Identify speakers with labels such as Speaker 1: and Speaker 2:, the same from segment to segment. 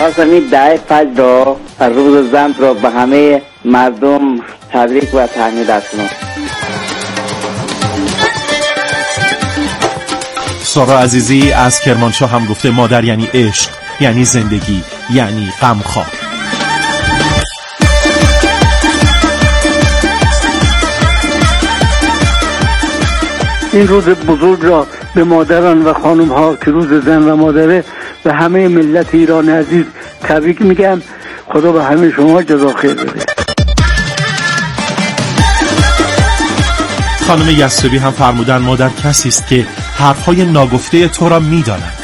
Speaker 1: خواستم این 10 فجر را روز زن را به همه مردم تبریک و تهنیت کنم.
Speaker 2: سارا عزیزی از کرمانشاه هم گفته مادر یعنی عشق، یعنی زندگی، یعنی غمخوار.
Speaker 3: این روز بزرگ را به مادران و خانم ها که روز زن و مادره و همه ملت ایران عزیز تبریک میگم. خدا به همه شما جزا خیر بده.
Speaker 2: خانم یسوی هم فرمودن مادر کسی است که حرفهای ناگفته تو را میداند.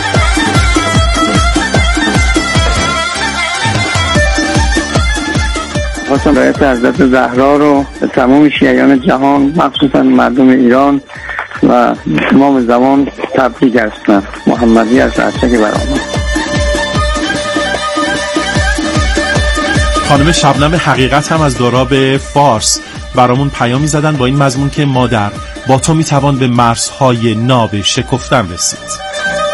Speaker 3: خواستم رایت حضرت زهرا رو به تمام شیعیان جهان مخصوصا مردم ایران و تمام زمان تبریک هستم. محمدی از عرچک برآمد.
Speaker 2: خانم شبنم حقیقت هم از دوراب فارس برامون پیامی زدن با این مضمون که مادر با تو میتوان به مرزهای ناب شکفتن رسید.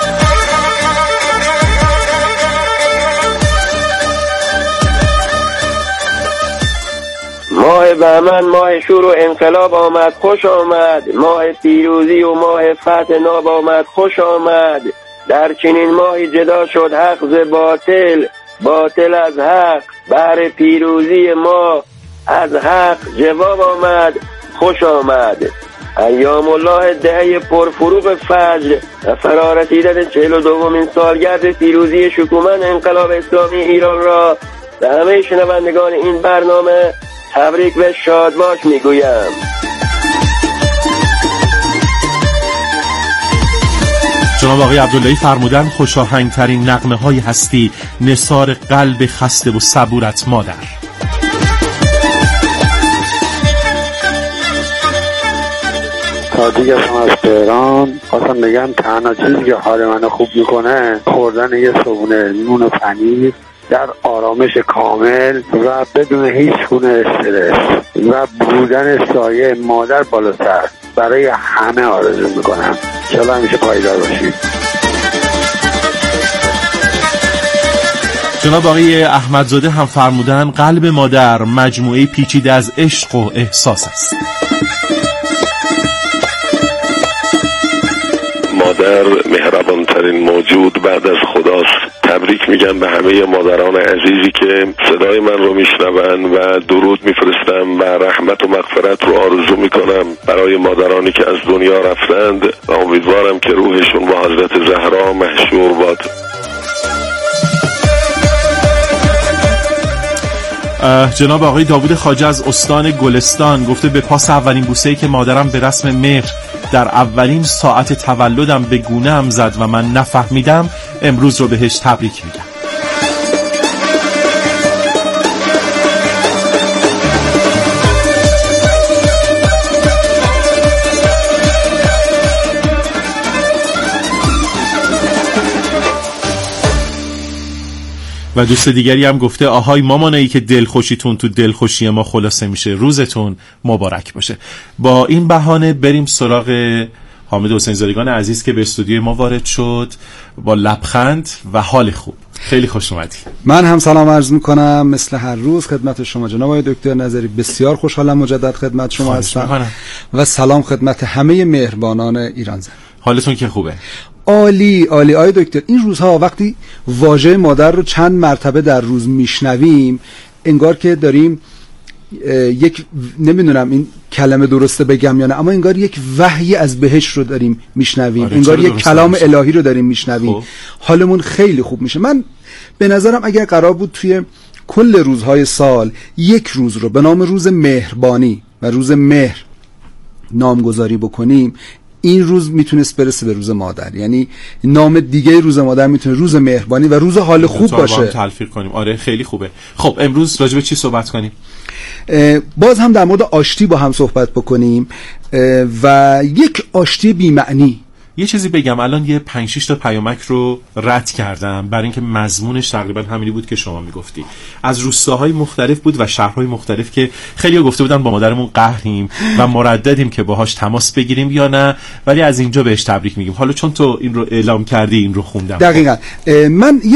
Speaker 4: ماه بهمن ماه شور و انقلاب آمد خوش آمد، ماه پیروزی و ماه فتح ناب آمد خوش آمد. در چنین ماهی جدا شد حق ز باطل، باطل از حق، بهر پیروزی ما از حق جواب آمد خوش آمد. ایام الله دهه پرفروغ فجر و فرارسیدن 42مین سالگرد پیروزی شکومن انقلاب اسلامی ایران را به همه شنوندگان این برنامه تبریک و شادباش میگویم.
Speaker 2: جناب آقای عبداللهی فرمودن خوشاهنگترین نغمه های هستی نثار قلب خسته و صبورت مادر.
Speaker 5: تاجیک هستم از تهران. خواستم بگم تنها چیزی که حال منو خوب میکنه خوردن یه صبحونه نون و پنیر در آرامش کامل و بدون هیچ گونه استرس و بودن سایه مادر بالاتر برای همه آرزو میکنم. انشالله همیشه پایدار باشید.
Speaker 2: جناب آقای احمدزاده هم فرمودن قلب مادر مجموعه پیچیده از عشق و احساس است.
Speaker 6: مادر مهربانترین موجود بعد از خداست. تبریک میگم به همه مادران عزیزی که صدای من رو میشنون و درود میفرستم و رحمت و مغفرت رو آرزو میکنم برای مادرانی که از دنیا رفتند و امیدوارم که روحشون با حضرت زهرا محشور باد.
Speaker 2: جناب آقای داوود خواجه از استان گلستان گفته به پاس اولین بوسه‌ای که مادرم به رسم مهر در اولین ساعت تولدم به گونه‌ام زد و من نفهمیدم امروز رو بهش تبریک میگم. و دوست دیگری هم گفته آهای مامانایی که دلخوشیتون تو دلخوشی ما خلاصه میشه، روزتون مبارک باشه. با این بهانه بریم سراغ حامد حسین زادگان عزیز که به استودیوی ما وارد شد با لبخند و حال خوب. خیلی خوش اومدی.
Speaker 7: من هم سلام عرض میکنم مثل هر روز خدمت شما جناب آقای دکتر نظری. بسیار خوشحالم مجدد خدمت شما هستم و سلام خدمت همه مهربانان ایران زن.
Speaker 2: حالتون که خوبه؟
Speaker 7: عالی عالی. آقای دکتر این روزها وقتی واژه مادر رو چند مرتبه در روز میشنویم انگار که داریم یک نمیدونم این کلمه درسته بگم یا نه، اما انگار یک وحی از بهشت رو داریم میشنویم. انگار یک کلام الهی رو داریم میشنویم. حالمون خیلی خوب میشه. من به نظرم اگر قرار بود توی کل روزهای سال یک روز رو به نام روز مهربانی و روز مهر نامگذاری بکنیم، این روز میتونست برسه به روز مادر. یعنی نام دیگه روز مادر میتونه روز مهربانی و روز حال خوب باشه.
Speaker 2: با تلفیق کنیم. آره خیلی خوبه. خب امروز راجع به چی صحبت کنیم؟
Speaker 7: باز هم در مورد آشتی با هم صحبت بکنیم و یک آشتی بی معنی.
Speaker 2: یه چیزی بگم، الان یه 5-6 تا پیامک رو رد کردم برای اینکه مضمونش تقریبا همینی بود که شما میگفتی. از روستاهای مختلف بود و شهرهای مختلف که خیلی‌ها گفته بودن با مادرمون قهریم و مرددیم که باهاش تماس بگیریم یا نه، ولی از اینجا بهش تبریک میگیم. حالا چون تو این رو اعلام کردی این رو خوندم.
Speaker 7: دقیقاً. من یه سری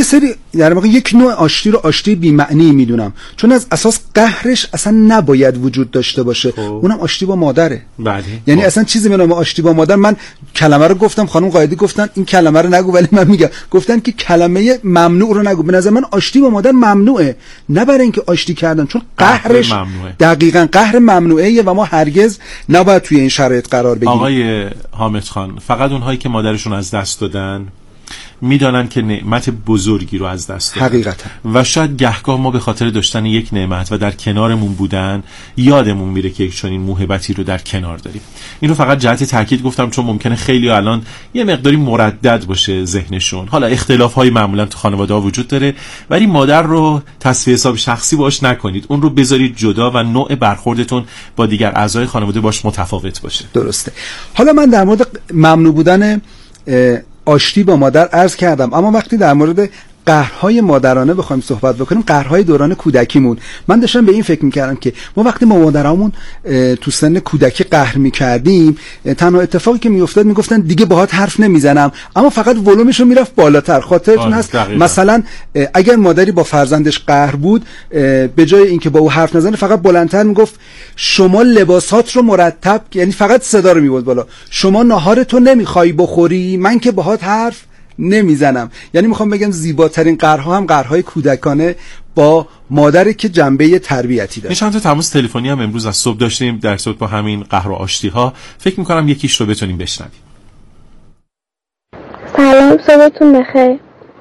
Speaker 7: در واقع یک نوع آشتی رو آشتی بی معنی میدونم، چون از اساس قهرش اصلا نباید وجود داشته باشه. اونم آشتی با مادره.
Speaker 2: بله.
Speaker 7: یعنی اصلا چیزی به نام آشتی با مادر، من کلمه رو گفتم، خانم قائدی گفتن این کلمه رو نگو، ولی من میگم گفتن که کلمه ممنوع رو نگو. به نظر من آشتی با مادر ممنوعه، نه برای اینکه آشتی کردن، چون قهرش ممنوعه. دقیقاً قهر ممنوعه و ما هرگز نباید توی این شرایط قرار بگیریم.
Speaker 2: آقای حامد خان، فقط اونهایی که مادرشون از دست دادن میدانن که نعمت بزرگی رو از دست دادن.
Speaker 7: حقیقتا.
Speaker 2: و شاید گهگاه ما به خاطر داشتن یک نعمت و در کنارمون بودن یادمون میره که یک چنین موهبتی رو در کنار داریم. اینو فقط جهت تاکید گفتم، چون ممکنه خیلی الان یه مقداری مردد باشه ذهنشون. حالا اختلاف‌های معمولا تو خانواده‌ها وجود داره، ولی مادر رو تصفیه حساب شخصی باش نکنید، اون رو بذارید جدا و نوع برخوردتون با دیگر اعضای خانواده باش متفاوت باشه.
Speaker 7: درسته. حالا من در مورد ممنوع بودن آشتی با مادر عرض کردم، اما وقتی در مورد قهرهای مادرانه بخوایم صحبت بکنیم، قهرهای دوران کودکیمون، من داشتم به این فکر میکردم که ما وقتی ما مادرامون تو سن کودکی قهر میکردیم، تنها اتفاقی که میافتاد میگفتن دیگه باهات حرف نمیزنم، اما فقط ولومش رو میرفت بالاتر. خاطرتون هست مثلا اگر مادری با فرزندش قهر بود، به جای اینکه با او حرف نزنه فقط بلندتر میگفت شما لباسات رو مرتب، یعنی فقط صدا رو میبرد بالا، شما ناهارتو نمیخوای بخوری، من که باهات حرف نمیزنم. یعنی میخوام بگم زیباترین قهرها هم قهرهای کودکانه با مادر که جنبه تربیتی داره.
Speaker 2: چند تا تماس تلفنی هم امروز از صبح داشتیم در صورت با همین قهر و آشتی ها. فکر میکنم یکیش رو بتونیم بشنویم.
Speaker 8: سلام، صبحتون بخیر.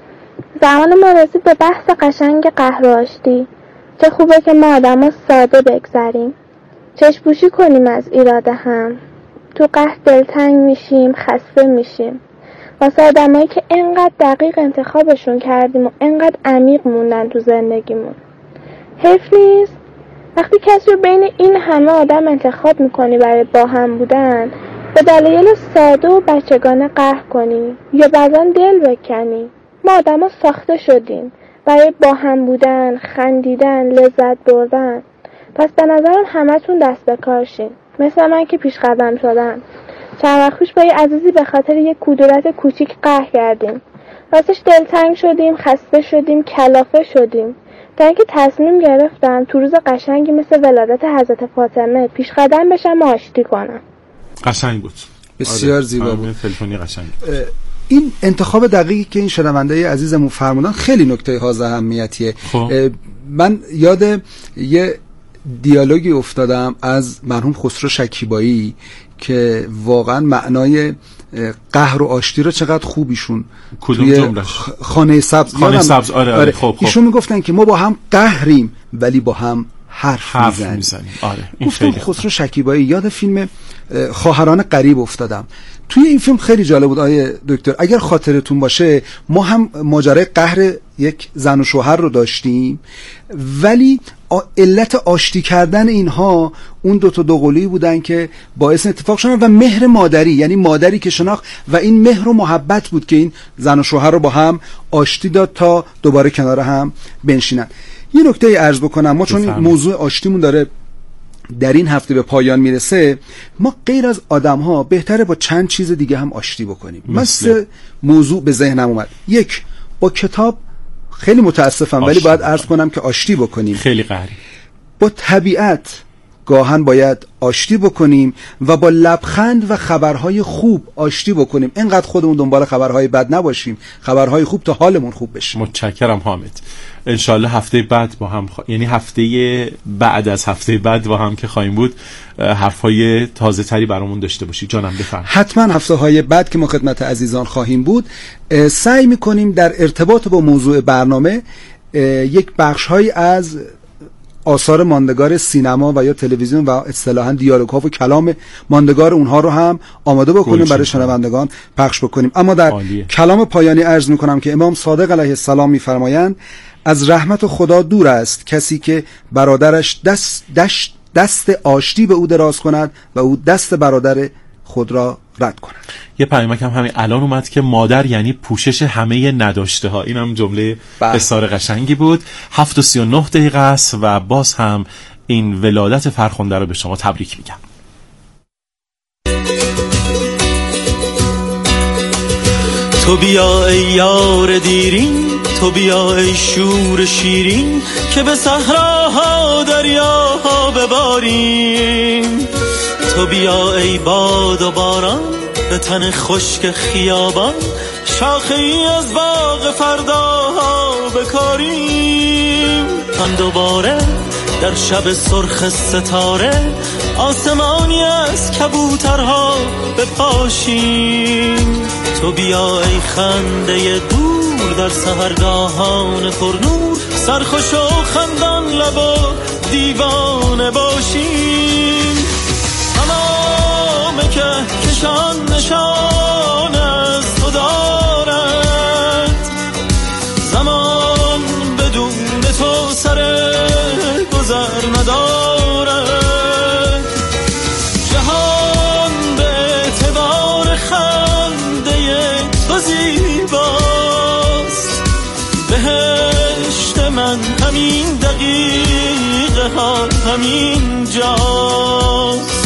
Speaker 8: زمان ما رسید به بحث قشنگ قهر و آشتی. چه خوبه که ما آدما ساده بگذریم، چشم پوشی کنیم از ایراد هم. تو قهر دلتنگ میشیم، خسته میشیم. واسه آدمایی که انقدر دقیق انتخابشون کردیم و انقدر عمیق موندن تو زندگیمون. حیف نیست وقتی کسی رو بین این همه آدم انتخاب میکنی برای با هم بودن، به دلایل ساده و بچگانه قهر کنی یا بعضا دل بکنی. ما آدما ساخته شدیم برای با هم بودن، خندیدن، لذت بردن. پس به نظرم همتون دست به کار شین، مثل من که پیش قدم شدم. چند وقت پیش با یه عزیزی به خاطر یه کدورت کوچیک قهر کردیم. راستش دلتنگ شدیم، خسته شدیم، کلافه شدیم، تا اینکه تصمیم گرفتم تو روز قشنگی مثل ولادت حضرت فاطمه پیش قدم بشم و آشتی کنم.
Speaker 2: قشنگ بود،
Speaker 7: بسیار زیبا بود.
Speaker 2: تلفنی قشنگ.
Speaker 7: این انتخاب دقیقی که این شنونده عزیزمون فرمودن خیلی نکته حائز اهمیتیه. من یاد یه دیالوگی افتادم از مرحوم خسرو شکیبایی که واقعا معنای قهر و آشتی رو چقدر خوبیشون
Speaker 2: کدوم جمله‌اش؟
Speaker 7: خانه سبز.
Speaker 2: آره. خب.
Speaker 7: ایشون میگفتن که ما با هم قهریم ولی با هم حرف میزنیم.
Speaker 2: این
Speaker 7: گفتم خسرو شکیبایی یاد فیلم خواهران غریب افتادم. توی این فیلم خیلی جالب بود آیه دکتر، اگر خاطرتون باشه ما هم ماجرای قهر یک زن و شوهر رو داشتیم، ولی علت آشتی کردن اینها اون دو قولی بودن که باعث اتفاق شدن و مهر مادری، یعنی مادری که شناخت و این مهر و محبت بود که این زن و شوهر رو با هم آشتی داد تا دوباره کنار هم بنشینن. یه نکته عرض بکنم، ما چون موضوع آشتیمون داره در این هفته به پایان میرسه، ما غیر از آدم ها بهتره با چند چیز دیگه هم آشتی بکنیم. مثل موضوع به ذهنم اومد، یک، با کتاب خیلی متاسفم ولی باید عرض کنم که آشتی بکنیم.
Speaker 2: خیلی قهری.
Speaker 7: با طبیعت گاهن باید آشتی بکنیم و با لبخند و خبرهای خوب آشتی بکنیم. اینقدر خودمون دنبال خبرهای بد نباشیم، خبرهای خوب تا حالمون خوب بشه.
Speaker 2: متشکرم حامد. انشالله هفته بعد با هم یعنی هفته بعد از هفته بعد با هم که خواهیم بود حرفای تازه تری برامون داشته باشی. جانم بفرم.
Speaker 7: حتما هفته های بعد که ما خدمت عزیزان خواهیم بود سعی میکنیم در ارتباط با موضوع برنامه یک بخش‌هایی از آثار ماندگار سینما و یا تلویزیون و اصطلاحاً دیالوگ ها و کلام ماندگار اونها رو هم آماده بکنیم برای شنوندگان پخش بکنیم. اما در کلام پایانی عرض میکنم که امام صادق علیه السلام میفرمایند از رحمت خدا دور است کسی که برادرش دست آشتی به او دراز کند و او دست برادر خود را رد کند.
Speaker 2: یه پیامک هم همین الان اومد که مادر یعنی پوشش همه نداشته ها. اینم جمله بسیار قشنگی بود. 7:39 است و باز هم این ولادت فرخنده رو به شما تبریک میگم.
Speaker 9: تو بیا ای یار دیرین، تو بیا ای شور شیرین که به صحراها دریاها بباریم. تو بیا ای باد و باران به تن خشک خیابان، شاخه ای از باغ فرداها بکاریم. هم دوباره در شب سرخ ستاره آسمانی از کبوترها بپاشیم. تو بیا ای خنده دور در سحرگاهان پرنور، سرخوش و خندان لب و دیوانه باشیم. تمام کهکشان نشان از تو دارد، زمان بدون تو سر گذر ندارد. جهان به اعتبار خنده تو زیباست، بهشت من همین دقیقه ها همین جاست.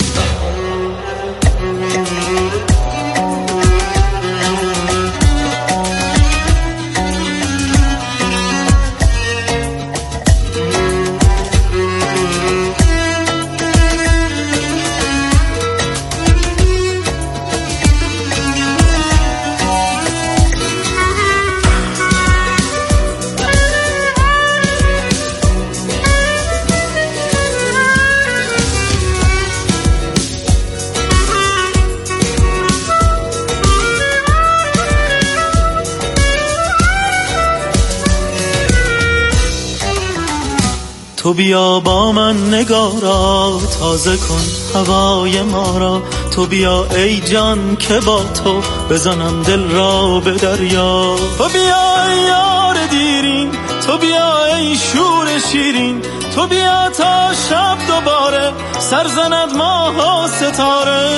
Speaker 9: تو بیا با من نگارا تازه کن هوای ما را. تو بیا ای جان که با تو بزنم دل را به دریا. تو بیا ای یار دیرین، تو بیا ای شور شیرین. تو بیا تا شب دوباره سرزند ماه و ستاره.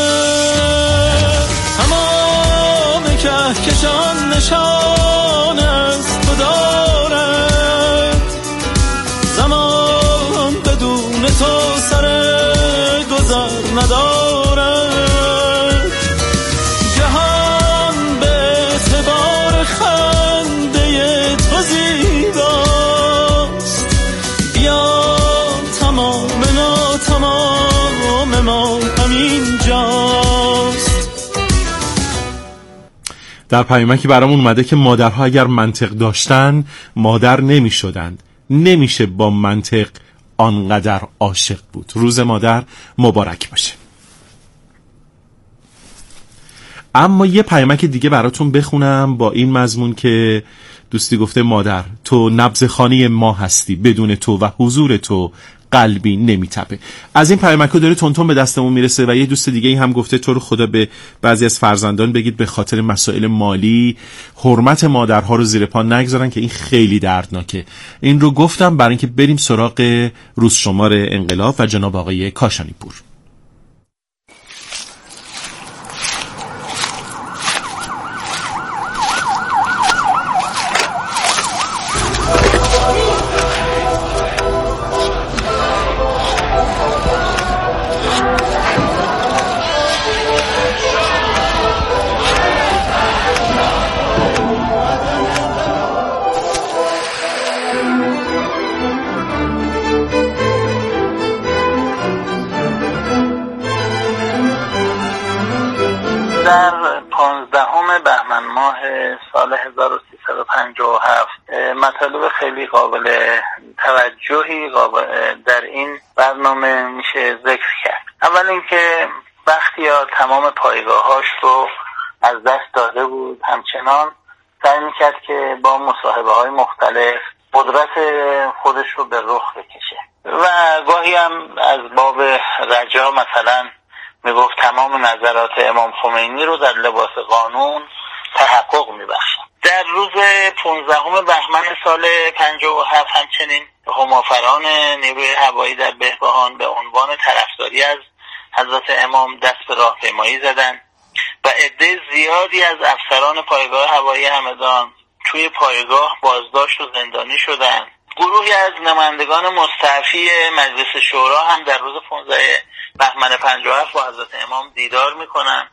Speaker 9: تمام کهکشان نشان از تو دارد، زمان بدون تو سر گذر ندارد. جهان به اعتبار خنده تو زیباست، بیا تمام ما همین جاست.
Speaker 2: در پیامکی برامون اومده که مادرها اگر منطق داشتن مادر نمی شدند. نمیشه با منطق آنقدر عاشق بود. روز مادر مبارک باشه. اما یه پیامک دیگه براتون بخونم با این مضمون که دوستی گفته مادر تو نبض خانه ما هستی، بدون تو و حضور تو قلبی نمیتپه. از این پیامک‌ها داره تونتون به دستمون میرسه. و یه دوست دیگه هم گفته تو رو خدا به بعضی از فرزندان بگید به خاطر مسائل مالی حرمت مادرها رو زیر پا نگذارن که این خیلی دردناکه. این رو گفتم برای اینکه بریم سراغ روز شمار انقلاب و جناب آقای کاشانی پور.
Speaker 10: در 15 بهمن ماه سال 1357 مطالب خیلی قابل توجهی در این برنامه میشه ذکر کرد. اول اینکه بختیار تمام پایگاهاش رو از دست داده بود، همچنان سعی میکرد که با مصاحبه های مختلف قدرت خودش رو به رخ بکشه و گاهی هم از باب رجا مثلا میگفت تمام نظرات امام خمینی رو در لباس قانون تحقق میبخشن. در روز 15 بهمن سال 57 همچنین همافران نیروی هوایی در بهبهان به عنوان طرفداری از حضرت امام دست به راهپیمایی زدند و عده زیادی از افسران پایگاه هوایی همدان توی پایگاه بازداشت و زندانی شدند. گروهی از نمایندگان مستعفی مجلس شورا هم در روز 15 بهمن 57 با حضرت امام دیدار میکنن.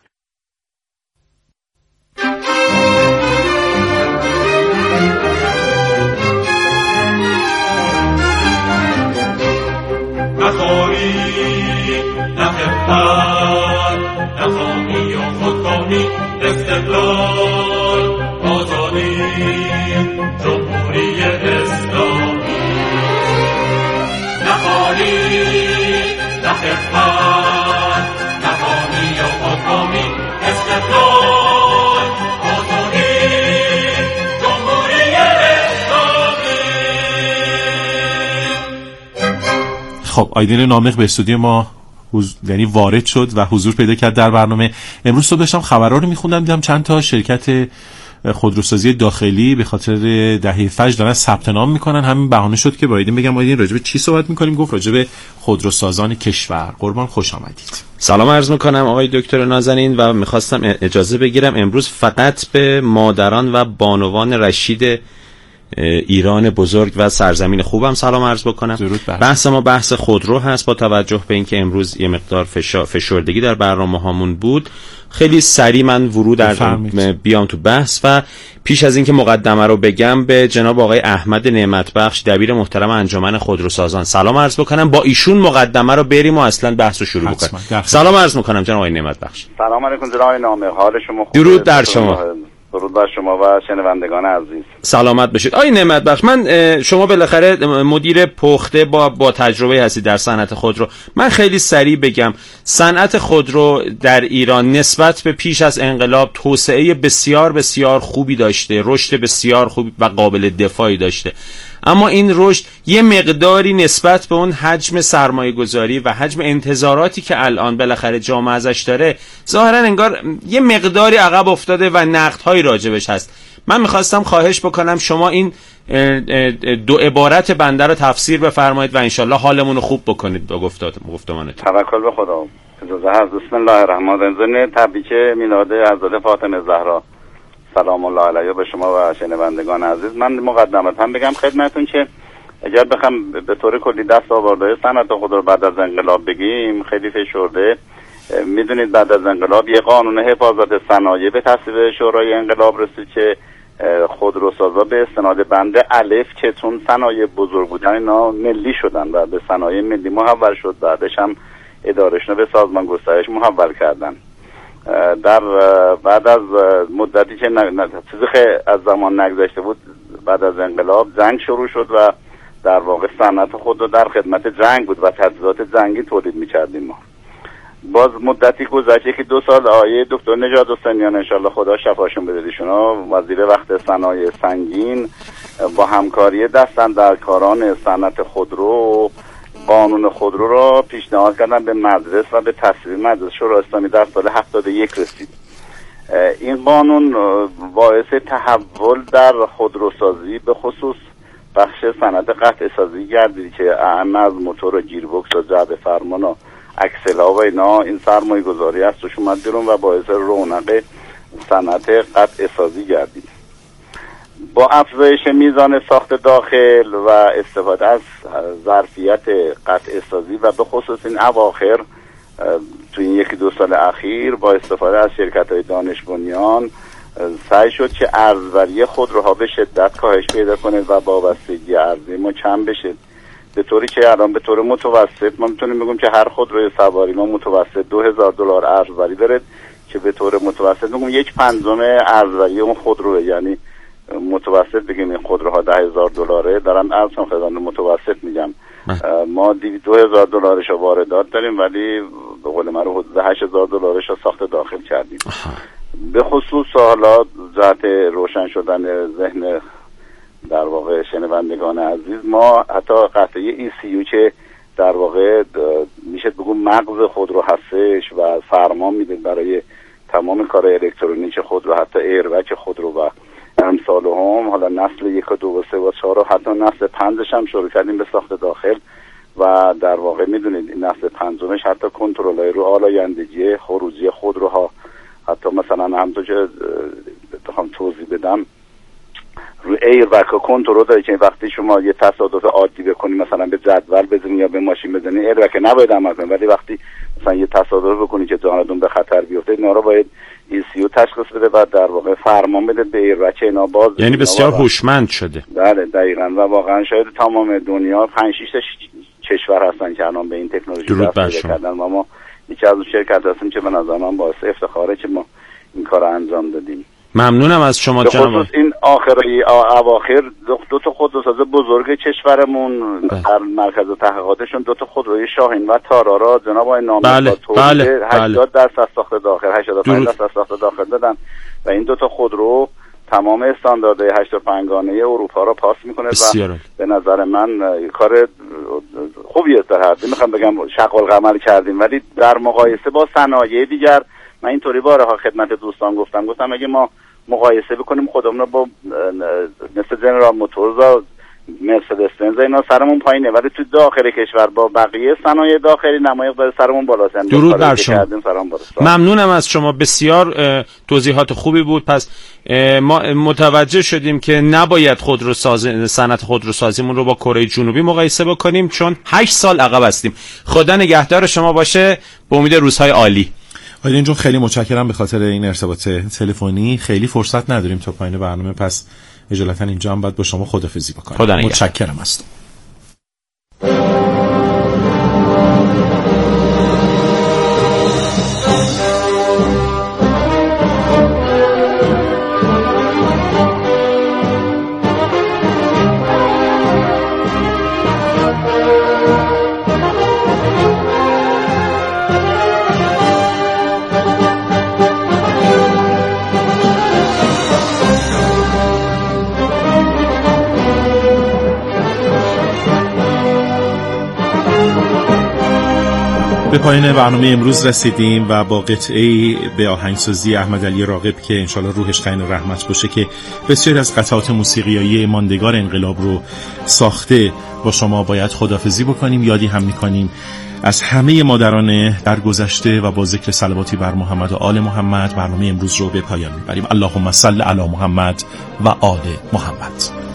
Speaker 11: استقلال، آزادی، جمهوری اسلامی. نخواهی، نه خدمت، نخواهی یا خودکامی. استقلال، آزادی، جمهوری اسلامی.
Speaker 2: خب آیدین نامق به استودیو ما یعنی وارد شد و حضور پیدا کرد در برنامه. امروز صبح داشتم خبرها رو میخوندم، دیدم چند تا شرکت خودروسازی داخلی به خاطر دهه فجر دارن ثبت نام میکنن. همین بهانه شد که با آیدین بگم آیدین راجع به چی صحبت میکنیم. گفت راجع به خودروسازان کشور. قربان خوش آمدید.
Speaker 12: سلام عرض میکنم آقای دکتر نازنین و میخواستم اجازه بگیرم امروز فقط به مادران و بانوان رشید ایران بزرگ و سرزمین خوبم سلام عرض بکنم. بحث ما بحث خودرو هست. با توجه به اینکه امروز یه مقدار فشردگی در برنامه هامون بود، خیلی سریع من بیام تو بحث و پیش از اینکه مقدمه رو بگم به جناب آقای احمد نعمت بخش دبیر محترم انجمن خودروسازان سلام عرض بکنم. با ایشون مقدمه رو بریم و اصلا بحث رو شروع بکنیم. سلام عرض میکنم جناب آقای نعمت بخش.
Speaker 13: سلام علیکم جناب نامه، حال شما خوبه؟
Speaker 12: درود در شما.
Speaker 13: درود بر شما و شنوندگان عزیز.
Speaker 12: سلامت باشید. آقای نعمت بخش، من شما بالاخره مدیر پخته با تجربه هستید در صنعت خودرو. من خیلی سریع بگم صنعت خودرو در ایران نسبت به پیش از انقلاب توسعه بسیار بسیار خوبی داشته، رشد بسیار خوبی و قابل دفاعی داشته، اما این رشد یه مقداری نسبت به اون حجم سرمایه گذاری و حجم انتظاراتی که الان بالاخره جامعه ازش داره ظاهرا انگار یه مقداری عقب افتاده و نقدهایی راجبش هست. من میخواستم خواهش بکنم شما این دو عبارت بنده رو تفسیر بفرمایید و انشالله حالمون رو خوب بکنید با گفتمانتون.
Speaker 13: توکل به خدا. اجازه هست. بسم الله الرحمن الرحیم. تبریک میلاد حضرت فاطمه زهرا سلام الله علیها به شما و شنوندگان عزیز. من مقدمتا بگم خدمتتون که اگر بخوام به طور کلی دستاوردهای صنعت خودرو بعد از انقلاب بگیم خیلی فشرده. میدونید بعد از انقلاب یه قانون حفاظت صنایع به تصویب شورای انقلاب رسید که خودروسازا به استناد بند الف که چون صنایع بزرگ بودن اینا ملی شدن و به صنایع ملی محول شد، بعدش هم ادارهشون به سازمان گسترش محول کردن. در بعد از مدتی که چیزی از زمان نگذشته بود، بعد از انقلاب جنگ شروع شد و در واقع صنعت خود رو در خدمت جنگ بود و تجهیزات جنگی تولید می‌کردیم ما. باز مدتی گذشته که 2 سال آیه دکتر نژاد حسینیان انشالله خدا شفاشون بده، ایشونا وزیر وقت صنایع سنگین با همکاری دستاندرکاران صنعت خودرو قانون خودرو را پیشنهاد کردن به مجلس و به تصویب مجلس شورای اسلامی در سال 71 رسید. این قانون باعث تحول در خودروسازی به خصوص بخش صنعت قطع سازی گردید که اهم از موتور و گیربکس و جعبه فرمان و اکسلا و اینا این سرمایه گذاری است توش اومد بیرون و باعث رونق صنعت قطع سازی گردید. با افزایش میزان ساخت داخل و استفاده از ظرفیت قطع سازی و به خصوص این اواخر تو این 1-2 سال اخیر با استفاده از شرکت‌های دانش بنیان سعی شد که ارزوری خودروها به شدت کاهش پیدا کنه و وابستگی ارزی ما کم بشه، به طوری که الان به طور متوسط ما میتونیم بگیم که هر خودروی سواری ما متوسط $2000 ارزوری داره که به طور متوسط بگیم 1/5 ارزوری اون خودروه، یعنی متوسط بگیم این خودروها $10,000 دارن ارزشون خدمت متوسط میگم. ما $2,000 رو واردات داریم ولی به قول معروف $8,000 رو ساخت داخل کردیم. به خصوص حالا جهت روشن شدن ذهن در واقع شنوندگان عزیز، ما حتی قطعه ECU که در واقع میشه بگم مغز خودرو هستش و فرمان میده برای تمام کار الکترونیک خودرو، حتی ایربگ خودرو و امثال هم، حالا نسل 1 و 2 و 3 و 4 و حتی نسل 5 هم شروع کردیم به ساخت داخل و در واقع میدونید این نسل 5 حتی کنترل‌های رو آلایندگی خروجی خودروها، حتی مثلا همونطور که بخوام توضیح بدم روی ایربگ کنترل داره که وقتی شما یه تصادف عادی بکنی مثلا به جدول بزنی یا به ماشین بزنی ایربگ نباید عمل کنه، ولی وقتی مثلا یه تصادف بکنی که جانتون به خطر بیفته اینا رو باید ECU تشخیص بده و در واقع فرمان بده به ایربگ اینا باز، یعنی
Speaker 12: بسیار هوشمند شده.
Speaker 13: بله دقیقاً و واقعا شاید تمام دنیا 5-6 کشور هستن که الان به این تکنولوژی دست پیدا کردن و ما یکی از اون شرکت هستیم که به نظر من باعث افتخاره که ما این کار انجام دادیم.
Speaker 12: ممنونم از شما جناب.
Speaker 13: این اواخر دو تا خودروساز بزرگ کشورمون در مرکز تحقیقاتشون 2 تا خودروی شاهین و تارارا جناب آقای نامی
Speaker 12: بله.
Speaker 13: 80% ساخت داخل 85% ساخت داخل دادن و این 2 تا خودرو تمام استانداردهای 85 گانه اروپا را پاس میکنه و به نظر من کار خوبیه. در حد میخوام بگم شغل عمل کردیم، ولی در مقایسه با صنایع دیگر من اینطوری بارها خدمت دوستان گفتم اگه ما مقایسه بکنیم خودمون رو با مثل جنرال موتورز، مرسدس بنز اینا سرمون پایینه، ولی تو داخل کشور با بقیه صنایع داخلی نمایق داره سرمون بالاست.
Speaker 12: درود بر شما. ممنونم از شما، بسیار توضیحات خوبی بود. پس ما متوجه شدیم که نباید صنعت خودروسازیمون رو با کره جنوبی مقایسه بکنیم، چون 8 سال عقب هستیم. خدا نگهدار شما باشه، به امید روزهای عالی.
Speaker 2: آیدین جون خیلی متشکرم به خاطر این ارتباط تلفنی. خیلی فرصت نداریم تا پایین برنامه، پس اجالتا اینجا هم باید با شما خداحافظی بکنم. متشکرم هستم. به پایان برنامه امروز رسیدیم و با قطعه‌ای به آهنگسازی احمد علی راغب که انشالله روحش قین رحمت باشه که بسیاری از قطعات موسیقیایی ماندگار انقلاب رو ساخته با شما باید خداحافظی بکنیم. یادی هم می‌کنیم از همه مادران در گذشته و با ذکر صلواتی بر محمد و آل محمد برنامه امروز رو به پایان میبریم. اللهم صل علی محمد و آل محمد.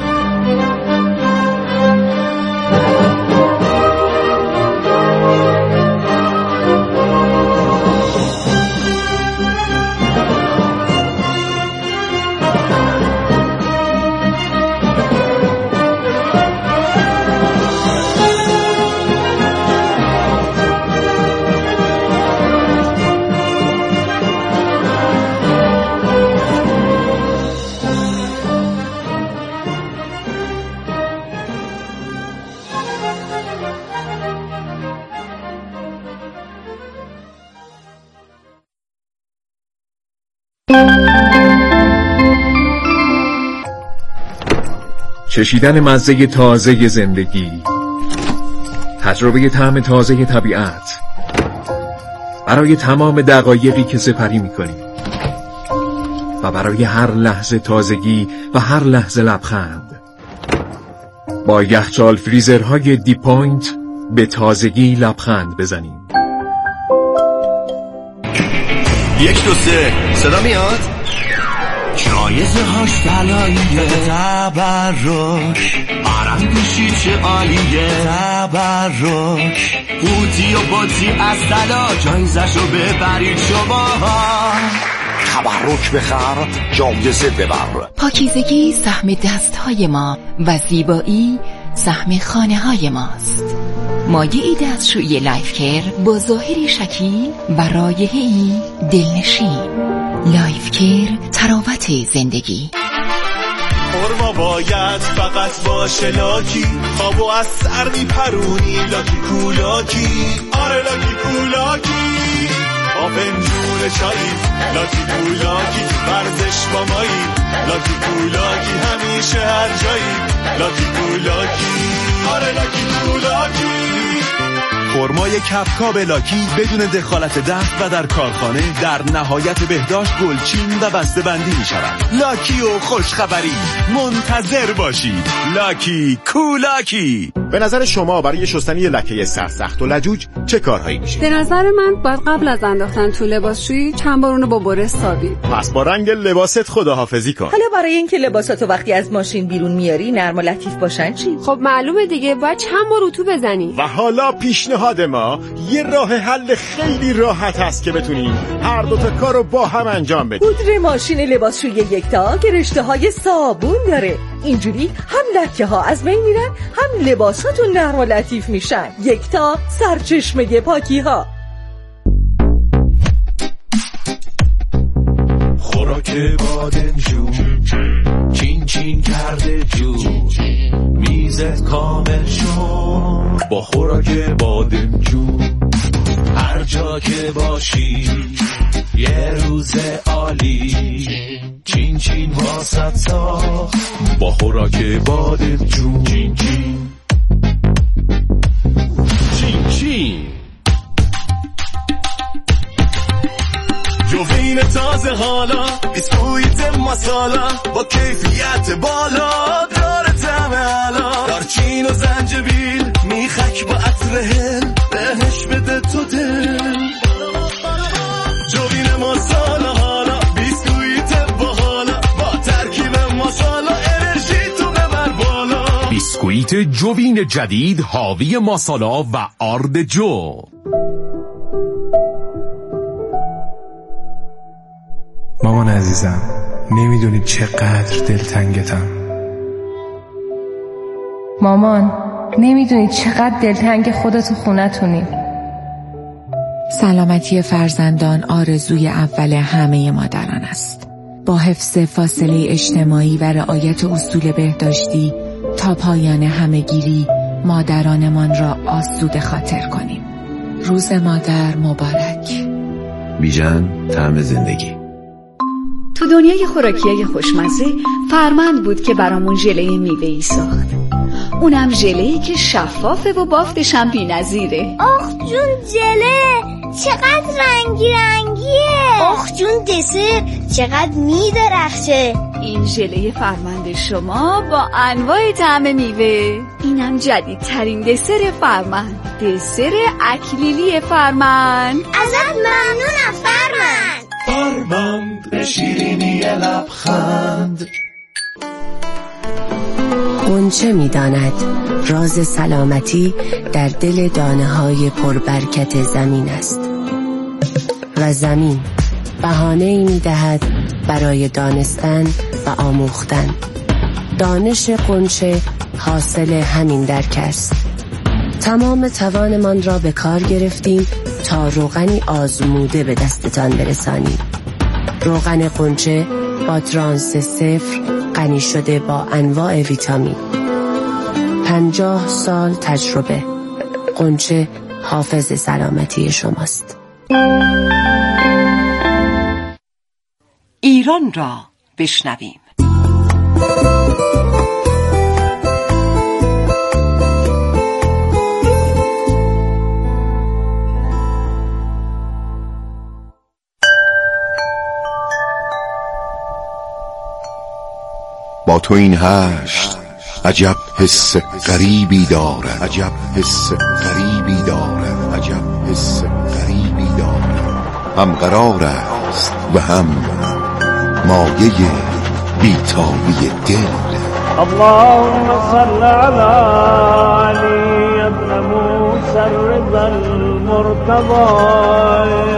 Speaker 14: چشیدن مزه تازه زندگی، تجربه طعم تازه طبیعت، برای تمام دقایقی که سپری می‌کنیم و برای هر لحظه تازگی و هر لحظه لبخند. با یخچال فریزرهای دی پوینت به تازگی لبخند بزنیم.
Speaker 15: 1 2 3 صدا میاد؟ جایزه هاش طلاییه، تبرک آرم گوشی چه عالیه، تبرک قوطی و باطی از طلا، جایزه رو ببرید شما. تبرک بخر، جایزه ببر.
Speaker 16: پاکیزگی سهم دستهای ما و زیبایی سهم خانه های ماست. مایعی دستشویی لایف کیر با ظاهری شکیل و رایحه‌ای دلنشین. لایف کیر، تراوت زندگی.
Speaker 9: خورما باید فقط باشه لاکی، خوابو از سر میپرونی لاکی کولاکی. آره لاکی کولاکی، با پنجون چایی لاکی کولاکی، ورزش با مایی لاکی کولاکی، همیشه هر جایی لاکی کولاکی. آره لاکی کولاکی.
Speaker 17: فرمای کپکاب لاکی بدون دخالت دست و در کارخانه در نهایت بهداشت گلچین و بسته بندی می شود. لاکی و خوشخبری منتظر باشید. لاکی کولاکی.
Speaker 18: به نظر شما برای شستن یه لکه سرسخت و لجوج چه کارهایی میشه؟
Speaker 19: به نظر من باید قبل از انداختن تو لباسشویی چند بار اونو با بره سابید.
Speaker 18: پس با رنگ لباست خداحافظی کن.
Speaker 20: حالا برای اینکه لباساتو وقتی از ماشین بیرون میاری نرم و لطیف باشن چی؟
Speaker 19: خب معلومه دیگه، باید چند بار اتو بزنی.
Speaker 18: و حالا پیشنهاد ما یه راه حل خیلی راحت هست که بتونیم هر دو تا کارو با هم انجام بدیم.
Speaker 20: پودر ماشین لباسشویی یکتا که رشته‌های صابون داره، اینجوری هم لکه ها از بین میرن هم لباساتون نرم و لطیف میشن. یکتا، سرچشمه پاکی ها.
Speaker 14: که بادمجون چین چین کرده جون میزت کامل شد با خوراک بادمجون. هر جا که باشی یه روز عالی چین چین واسط ساخت با خوراک بادمجون. چین چین چین چین جوین تازه حالا بیسکویت مسالا با کیفیت بالا داره طعم علا. دارچین و زنجبیل میخک با عطر هل بهش بده تو دل. جوین مسالا حالا بیسکویت باحالا با ترکیب مسالا انرژی تو ببر بالا.
Speaker 17: بیسکویت جوین جدید حاوی مسالا و آرد جو.
Speaker 21: مامان عزیزم، نمیدونی چقدر دلتنگتم.
Speaker 22: مامان، نمیدونی چقدر دلتنگ خودت و خونتونی.
Speaker 16: سلامتی فرزندان آرزوی اول همه مادران است. با حفظ فاصله اجتماعی و رعایت اصول بهداشتی تا پایان همه‌گیری مادرانمان را آسوده خاطر کنیم. روز مادر مبارک.
Speaker 23: بیژن، طعم زندگی.
Speaker 24: تو دنیای خوراکیای خوشمزه فرمند بود که برامون ژله میوه‌ای ساخت. اونم ژله‌ای که شفافه و بافتش هم بی‌نظیره.
Speaker 25: آخ جون ژله چقدر رنگی رنگیه. آخ جون دسر چقدر میدرخشه.
Speaker 24: این ژله فرمند شما با انواع طعم میوه. اینم جدیدترین دسر فرمند، دسر اکلیلی فرمند.
Speaker 25: ازت ممنونم فرمند.
Speaker 14: فرمند شیرینی لبخند.
Speaker 26: غنچه می‌داند راز سلامتی در دل دانه‌های پربرکت زمین است و زمین بهانه‌ای می‌دهد برای دانستن و آموختن. دانش غنچه حاصل همین درک است. تمام توانمان را به کار گرفتیم تا روغنی آزموده به دستتان برسانیم. روغن غنچه با ترانس 0 غنی شده با انواع ویتامین. 50 سال تجربه. غنچه حافظ سلامتی شماست.
Speaker 20: ایران را بشنویم.
Speaker 27: با تو این هشت عجب حس غریبی دارد. عجب حس غریبی دارد. عجب حس غریبی دارد. هم قرار است و هم مایه بیتابی دل.
Speaker 28: اللهم صل على علي ابن موسى الرضا المرتضى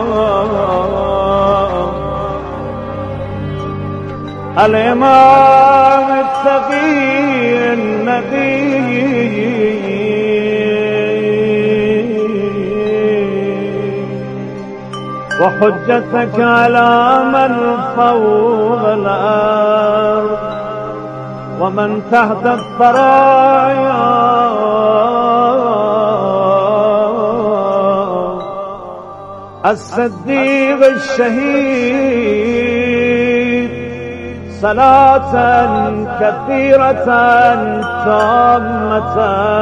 Speaker 28: الإمام التقي النقي وحجتك على من فوق الأرض ومن تحت الثرايا الصديق الشهيد صلاة كثيرة تامة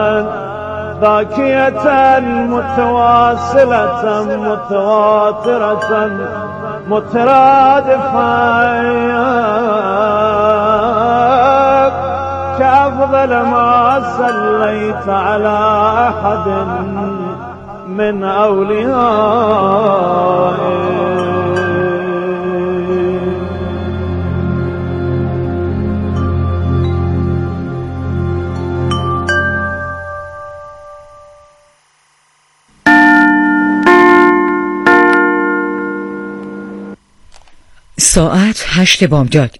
Speaker 28: ذاكية متواصلة متواترة مترادفة كأفضل ما صليت على أحد من أوليائك.
Speaker 29: ساعت 8 بامداد.